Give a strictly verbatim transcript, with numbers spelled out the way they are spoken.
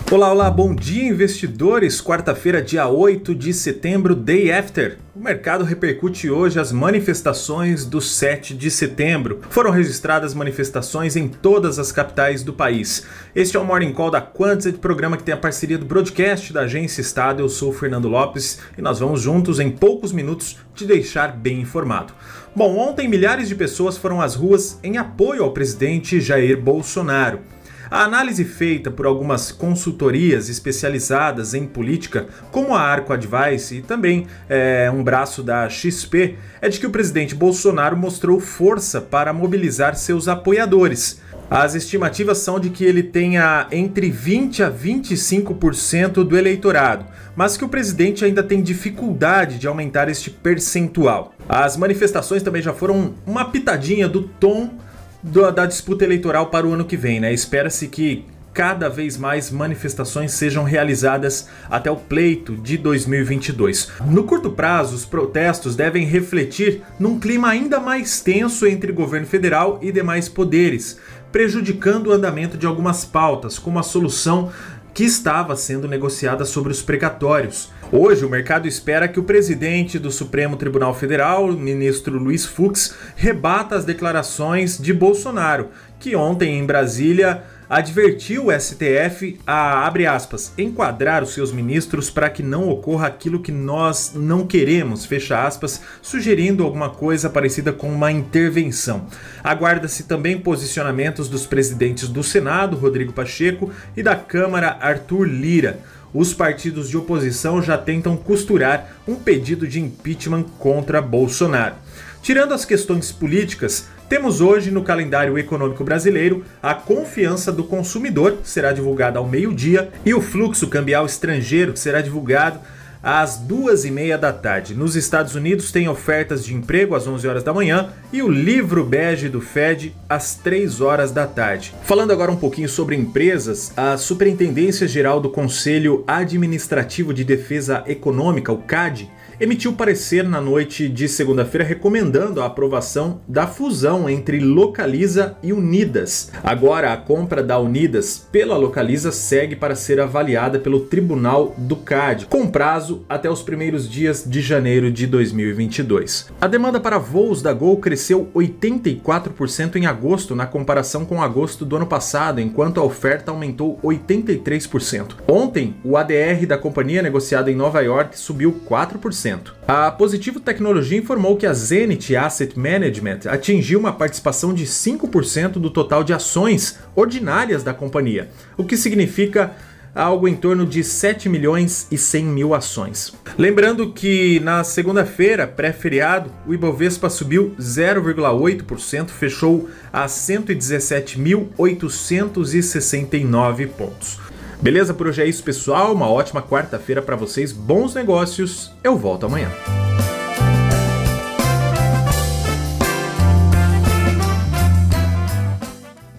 Olá, olá, bom dia investidores, quarta-feira, dia oito de setembro, Day After. O mercado repercute hoje as manifestações do sete de setembro. Foram registradas manifestações em todas as capitais do país. Este é o Morning Call da Quantitative, programa que tem a parceria do broadcast da Agência Estado. Eu sou o Fernando Lopes e nós vamos juntos em poucos minutos te deixar bem informado. Bom, ontem milhares de pessoas foram às ruas em apoio ao presidente Jair Bolsonaro. A análise feita por algumas consultorias especializadas em política, como a Arco Advice e também é, um braço da X P, é de que o presidente Bolsonaro mostrou força para mobilizar seus apoiadores. As estimativas são de que ele tenha entre vinte a vinte e cinco por cento do eleitorado, mas que o presidente ainda tem dificuldade de aumentar este percentual. As manifestações também já foram uma pitadinha do tom da disputa eleitoral para o ano que vem, né? Espera-se que cada vez mais manifestações sejam realizadas até o pleito de dois mil e vinte e dois. No curto prazo, os protestos devem refletir num clima ainda mais tenso entre governo federal e demais poderes, prejudicando o andamento de algumas pautas, como a solução que estava sendo negociada sobre os precatórios. Hoje, o mercado espera que o presidente do Supremo Tribunal Federal, o ministro Luiz Fux, rebata as declarações de Bolsonaro, que ontem em Brasília advertiu o S T F a, abre aspas, enquadrar os seus ministros para que não ocorra aquilo que nós não queremos, fecha aspas, sugerindo alguma coisa parecida com uma intervenção. Aguarda-se também posicionamentos dos presidentes do Senado, Rodrigo Pacheco, e da Câmara, Arthur Lira. Os partidos de oposição já tentam costurar um pedido de impeachment contra Bolsonaro. Tirando as questões políticas, temos hoje no calendário econômico brasileiro a confiança do consumidor, que será divulgada ao meio-dia, e o fluxo cambial estrangeiro, que será divulgado às duas e meia da tarde. Nos Estados Unidos tem ofertas de emprego às onze horas da manhã e o livro bege do Fed às três horas da tarde. Falando agora um pouquinho sobre empresas, a Superintendência Geral do Conselho Administrativo de Defesa Econômica, o C A D, emitiu parecer na noite de segunda-feira recomendando a aprovação da fusão entre Localiza e Unidas. Agora, a compra da Unidas pela Localiza segue para ser avaliada pelo Tribunal do C A D, com prazo até os primeiros dias de janeiro de dois mil e vinte e dois. A demanda para voos da Gol cresceu oitenta e quatro por cento em agosto na comparação com agosto do ano passado, enquanto a oferta aumentou oitenta e três por cento. Ontem, o A D R da companhia negociado em Nova York subiu quatro por cento. A Positivo Tecnologia informou que a Zenith Asset Management atingiu uma participação de cinco por cento do total de ações ordinárias da companhia, o que significa algo em torno de sete milhões e cem mil ações. Lembrando que na segunda-feira, pré-feriado, o Ibovespa subiu zero vírgula oito por cento, fechou a cento e dezessete mil oitocentos e sessenta e nove pontos. Beleza? Por hoje é isso, pessoal. Uma ótima quarta-feira para vocês. Bons negócios. Eu volto amanhã.